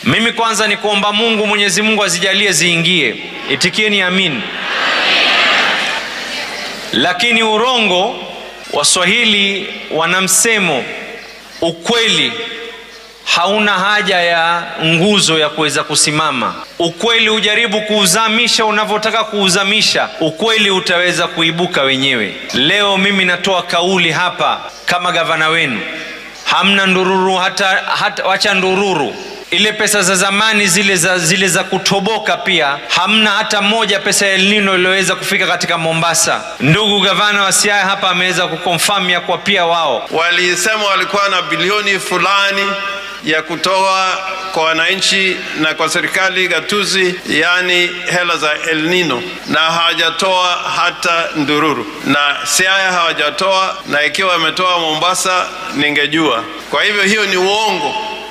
Mimi kwanza ni kuomba Mungu, Mwenyezi Mungu azijalie ziingie. Itikieni amin. Lakini urongo, Waswahili wana msemo, ukweli hauna haja ya nguzo ya kuweza kusimama. Ukweli ujaribu kuuzamisha unavyotaka kuuzamisha, ukweli utaweza kuibuka wenyewe. Leo mimi natoa kauli hapa kama gavana wenu. Hamna ndururu, hata wacha ndururu. Ile pesa za zamani zile za kutoboka pia hamna hata moja pesa ya El Nino iliyoweza kufika katika Mombasa. Ndugu gavana wa Siaya hapa ameweza kuconfirm ya kwa pia wao walisema walikuwa na bilioni fulani ya kutoa kwa wananchi na kwa serikali gatuzi, yani hela za El Nino, na hawajatoa hata ndururu, na Siaya hawajatoa, na ikiwa wametoa Mombasa ningejua. Kwa hivyo hiyo ni uongo.